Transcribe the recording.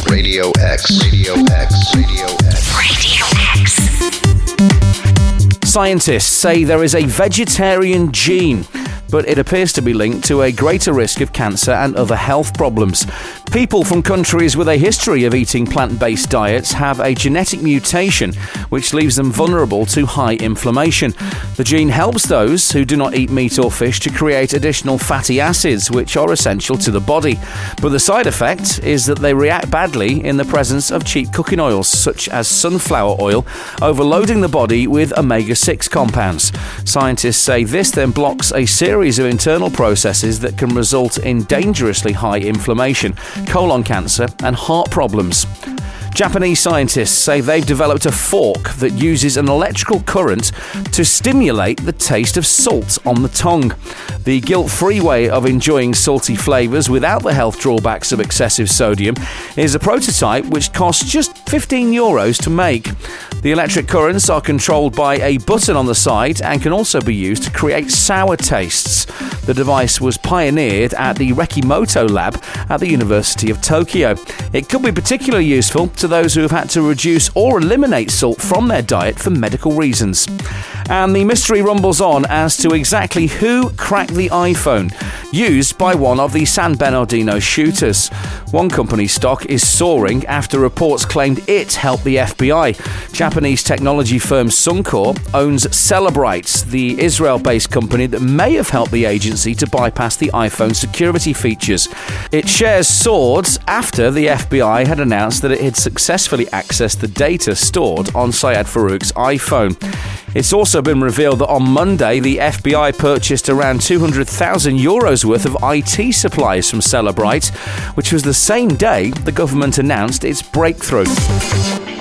Radio X. Radio X. Radio X. Radio X. Scientists say there is a vegetarian gene, but it appears to be linked to a greater risk of cancer and other health problems. People from countries with a history of eating plant-based diets have a genetic mutation which leaves them vulnerable to high inflammation. The gene helps those who do not eat meat or fish to create additional fatty acids which are essential to the body. But the side effect is that they react badly in the presence of cheap cooking oils such as sunflower oil, overloading the body with omega-6 compounds. Scientists say this then blocks a series of internal processes that can result in dangerously high inflammation, colon cancer and heart problems. Japanese scientists say they've developed a fork that uses an electrical current to stimulate the taste of salt on the tongue. The guilt-free way of enjoying salty flavours without the health drawbacks of excessive sodium is a prototype which costs just €15 to make. The electric currents are controlled by a button on the side and can also be used to create sour tastes. The device was pioneered at the Rekimoto lab at the University of Tokyo. It could be particularly useful to those who have had to reduce or eliminate salt from their diet for medical reasons. And the mystery rumbles on as to exactly who cracked the iPhone used by one of the San Bernardino shooters. One company's stock is soaring after reports claimed it helped the FBI. Japanese technology firm Suncor owns Cellebrite, the Israel-based company that may have helped the agency to bypass the iPhone security features. Its shares soared after the FBI had announced that it had successfully accessed the data stored on Syed Farook's iPhone. It's also been revealed that on Monday, the FBI purchased around €200,000 worth of IT supplies from Cellebrite, which was the same day the government announced its breakthrough.